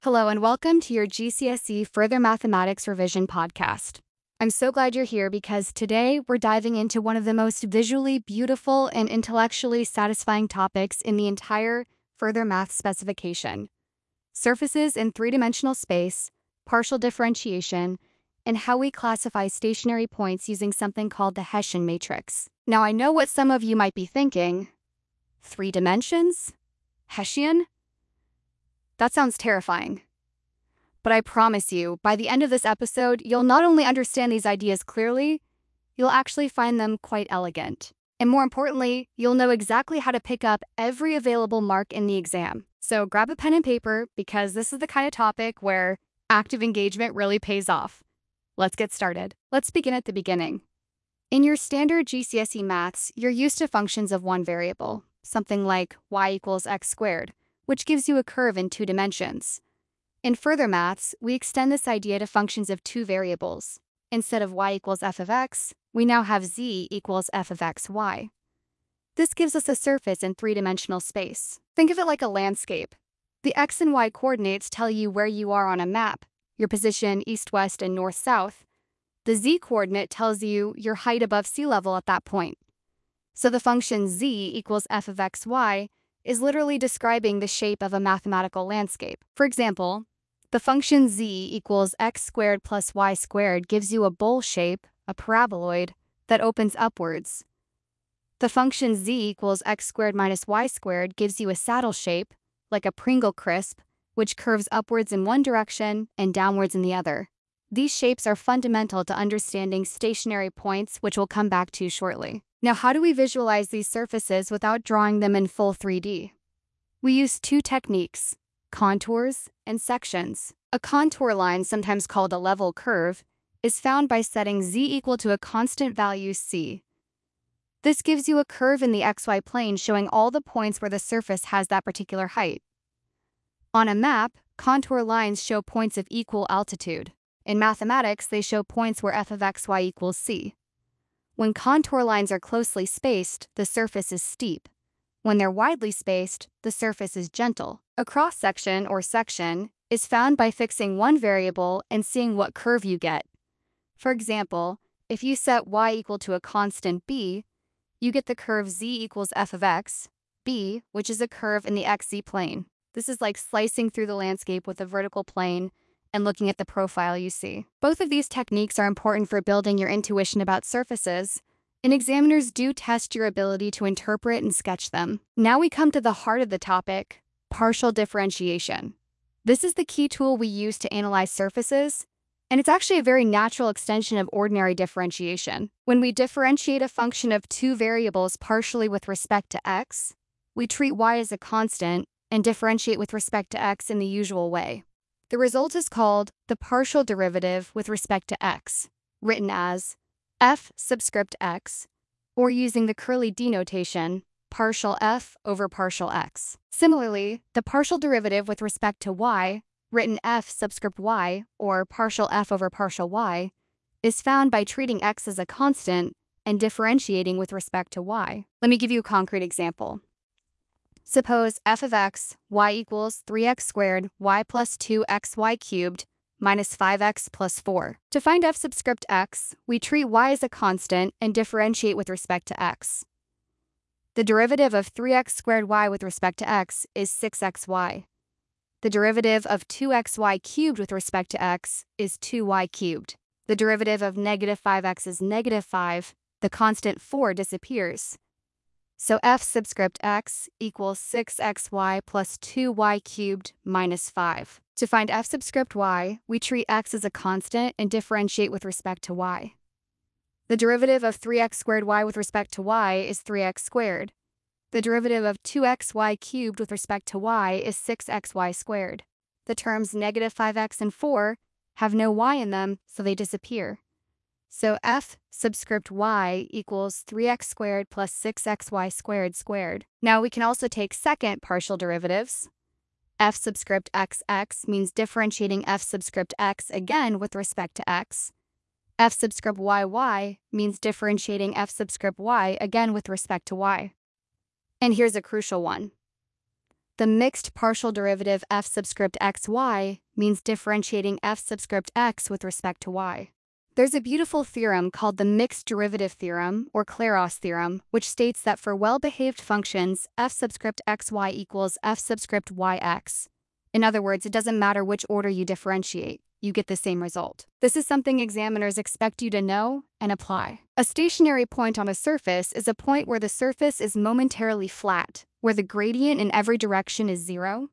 Hello and welcome to your GCSE Further Mathematics Revision podcast. I'm so glad you're here because today we're diving into one of the most visually beautiful and intellectually satisfying topics in the entire Further Math specification: surfaces in three-dimensional space, partial differentiation, and how we classify stationary points using something called the Hessian matrix. Now, I know what some of you might be thinking. 3 dimensions? Hessian? That sounds terrifying. But I promise you, by the end of this episode, you'll not only understand these ideas clearly, you'll actually find them quite elegant. And more importantly, you'll know exactly how to pick up every available mark in the exam. So grab a pen and paper because this is the kind of topic where active engagement really pays off. Let's get started. Let's begin at the beginning. In your standard GCSE maths, you're used to functions of one variable, something like y equals x squared, which gives you a curve in 2 dimensions. In further maths, we extend this idea to functions of 2 variables. Instead of y equals f of x, we now have z equals f of xy. This gives us a surface in 3-dimensional space. Think of it like a landscape. The x and y coordinates tell you where you are on a map, your position east-west and north-south. The z coordinate tells you your height above sea level at that point. So the function z equals f of xy is literally describing the shape of a mathematical landscape. For example, the function z equals x squared plus y squared gives you a bowl shape, a paraboloid, that opens upwards. The function z equals x squared minus y squared gives you a saddle shape, like a Pringle crisp, which curves upwards in one direction and downwards in the other. These shapes are fundamental to understanding stationary points, which we'll come back to shortly. Now, how do we visualize these surfaces without drawing them in full 3D? We use 2 techniques: contours and sections. A contour line, sometimes called a level curve, is found by setting z equal to a constant value c. This gives you a curve in the xy plane showing all the points where the surface has that particular height. On a map, contour lines show points of equal altitude. In mathematics, they show points where f of xy equals c. When contour lines are closely spaced, the surface is steep. When they're widely spaced, the surface is gentle. A cross-section, or section, is found by fixing one variable and seeing what curve you get. For example, if you set y equal to a constant b, you get the curve z equals f of x, b, which is a curve in the xz plane. This is like slicing through the landscape with a vertical plane and looking at the profile you see. Both of these techniques are important for building your intuition about surfaces, and examiners do test your ability to interpret and sketch them. Now we come to the heart of the topic: partial differentiation. This is the key tool we use to analyze surfaces, and it's actually a very natural extension of ordinary differentiation. When we differentiate a function of 2 variables partially with respect to x, we treat y as a constant and differentiate with respect to x in the usual way. The result is called the partial derivative with respect to x, written as f subscript x, or using the curly d notation, partial f over partial x. Similarly, the partial derivative with respect to y, written f subscript y, or partial f over partial y, is found by treating x as a constant and differentiating with respect to y. Let me give you a concrete example. Suppose f of x, y equals 3x squared, y plus 2xy cubed, minus 5x plus 4. To find f subscript x, we treat y as a constant and differentiate with respect to x. The derivative of 3x squared y with respect to x is 6xy. The derivative of 2xy cubed with respect to x is 2y cubed. The derivative of negative 5x is negative 5. The constant 4 disappears. So f subscript x equals 6xy plus 2y cubed minus 5. To find f subscript y, we treat x as a constant and differentiate with respect to y. The derivative of 3x squared y with respect to y is 3x squared. The derivative of 2xy cubed with respect to y is 6xy squared. The terms negative 5x and 4 have no y in them, so they disappear. So f subscript y equals 3x squared plus 6xy squared squared. Now we can also take second partial derivatives. F subscript xx means differentiating f subscript x again with respect to x. F subscript yy means differentiating f subscript y again with respect to y. And here's a crucial one. The mixed partial derivative f subscript xy means differentiating f subscript x with respect to y. There's a beautiful theorem called the mixed derivative theorem, or Clairaut's theorem, which states that for well-behaved functions, f subscript xy equals f subscript yx. In other words, it doesn't matter which order you differentiate, you get the same result. This is something examiners expect you to know and apply. A stationary point on a surface is a point where the surface is momentarily flat, where the gradient in every direction is zero.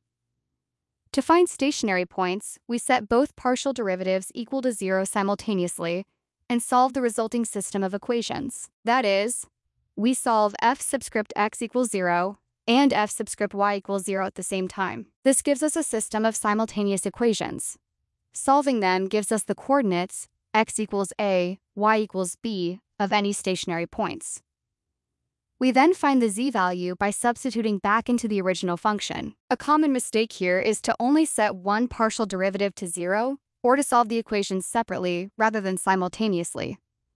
To find stationary points, we set both partial derivatives equal to zero simultaneously and solve the resulting system of equations. That is, we solve f subscript x equals 0 and f subscript y equals 0 at the same time. This gives us a system of simultaneous equations. Solving them gives us the coordinates x equals a, y equals b of any stationary points. We then find the z-value by substituting back into the original function. A common mistake here is to only set one partial derivative to 0 or to solve the equations separately rather than simultaneously.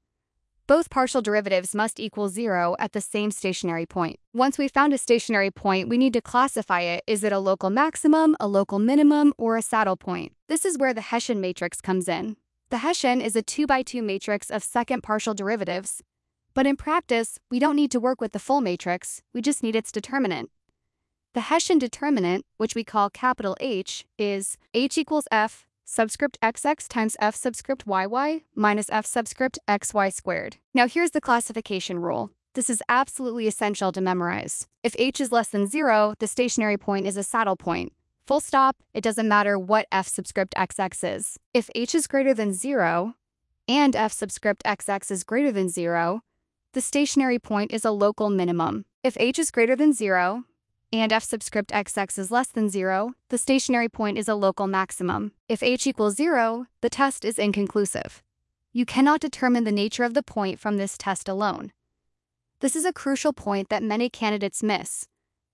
Both partial derivatives must equal 0 at the same stationary point. Once we've found a stationary point, we need to classify it. Is it a local maximum, a local minimum, or a saddle point? This is where the Hessian matrix comes in. The Hessian is a 2x2 matrix of second partial derivatives. But in practice, we don't need to work with the full matrix, we just need its determinant. The Hessian determinant, which we call capital H, is h equals f subscript xx times f subscript yy minus f subscript xy squared. Now here's the classification rule. This is absolutely essential to memorize. If h is less than 0, the stationary point is a saddle point. Full stop, it doesn't matter what f subscript xx is. If h is greater than 0, and f subscript xx is greater than 0, the stationary point is a local minimum. If h is greater than 0 and f subscript xx is less than 0, the stationary point is a local maximum. If h equals 0, the test is inconclusive. You cannot determine the nature of the point from this test alone. This is a crucial point that many candidates miss.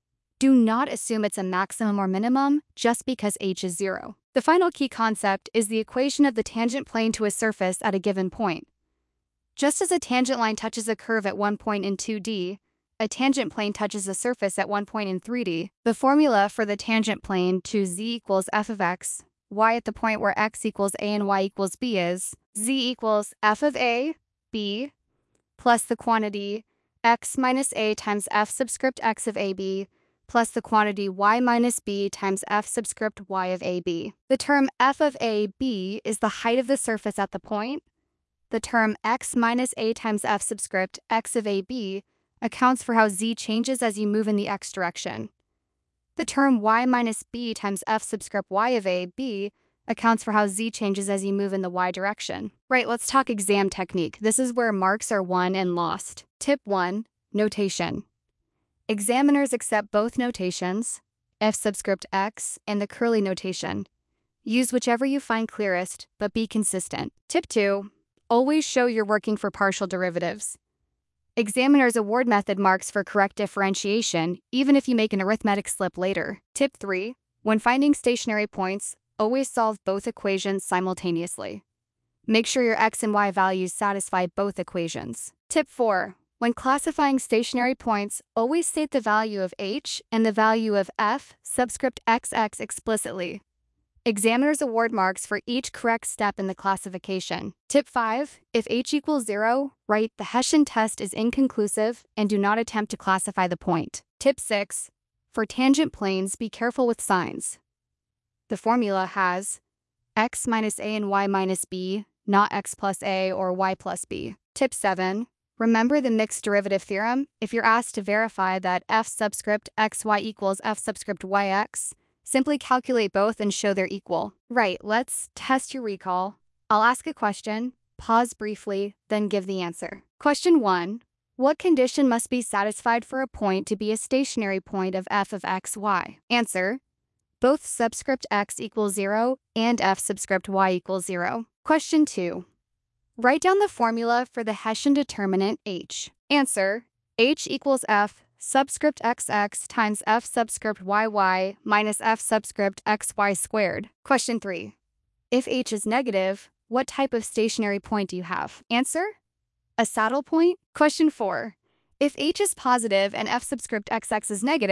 Do not assume it's a maximum or minimum just because h is 0. The final key concept is the equation of the tangent plane to a surface at a given point. Just as a tangent line touches a curve at one point in 2D, a tangent plane touches a surface at one point in 3D. The formula for the tangent plane to z equals f of x, y at the point where x equals a and y equals b is z equals f of a, b, plus the quantity x minus a times f subscript x of ab, plus the quantity y minus b times f subscript y of ab. The term f of a, b is the height of the surface at the point. The term x minus a times f subscript x of ab accounts for how z changes as you move in the x direction. The term y minus b times f subscript y of ab accounts for how z changes as you move in the y direction. Right, let's talk exam technique. This is where marks are won and lost. Tip 1. Notation. Examiners accept both notations, f subscript x and the curly notation. Use whichever you find clearest, but be consistent. Tip 2. Always show you're working for partial derivatives. Examiners award method marks for correct differentiation, even if you make an arithmetic slip later. Tip 3. When finding stationary points, always solve both equations simultaneously. Make sure your x and y values satisfy both equations. Tip 4. When classifying stationary points, always state the value of h and the value of f subscript xx explicitly. Examiners award marks for each correct step in the classification. Tip 5. If h equals 0, write the Hessian test is inconclusive and do not attempt to classify the point. Tip 6. For tangent planes, be careful with signs. The formula has x minus a and y minus b, not x plus a or y plus b. Tip 7. Remember the mixed derivative theorem? If you're asked to verify that f subscript xy equals f subscript yx, simply calculate both and show they're equal. Right, let's test your recall. I'll ask a question, pause briefly, then give the answer. Question 1. What condition must be satisfied for a point to be a stationary point of f of x, y? Answer. Both subscript x equals 0 and f subscript y equals 0. Question 2. Write down the formula for the Hessian determinant h. Answer. H equals f subscript xx times f subscript yy minus f subscript xy squared. Question 3. If h is negative, what type of stationary point do you have? Answer. A saddle point. Question 4. If h is positive and f subscript xx is negative,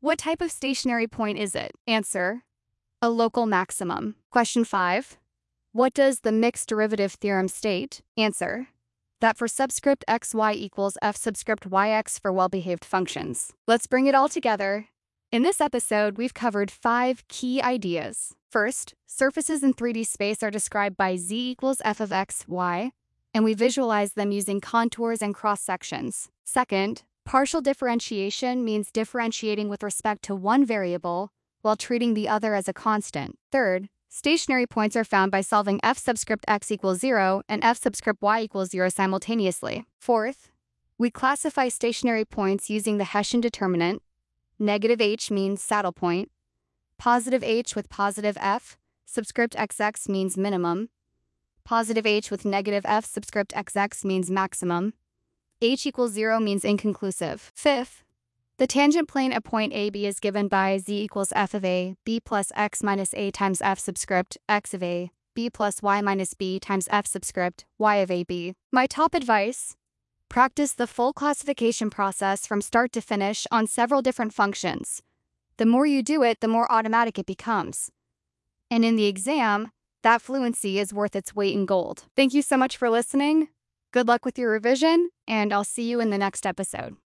What type of stationary point is it? Answer: a local maximum. Question 5. What does the mixed derivative theorem state? Answer: that for subscript xy equals f subscript yx for well-behaved functions. Let's bring it all together. In this episode, we've covered 5 key ideas. First, surfaces in 3D space are described by z equals f of x, y, and we visualize them using contours and cross-sections. Second, partial differentiation means differentiating with respect to one variable while treating the other as a constant. Third, stationary points are found by solving f subscript x equals 0 and f subscript y equals 0 simultaneously. Fourth, we classify stationary points using the Hessian determinant. Negative h means saddle point. Positive h with positive f subscript xx means minimum. Positive h with negative f subscript xx means maximum. H equals 0 means inconclusive. Fifth, the tangent plane at point AB is given by z equals f of a, b plus x minus a times f subscript x of a, b plus y minus b times f subscript y of a b. My top advice: practice the full classification process from start to finish on several different functions. The more you do it, the more automatic it becomes. And in the exam, that fluency is worth its weight in gold. Thank you so much for listening. Good luck with your revision, and I'll see you in the next episode.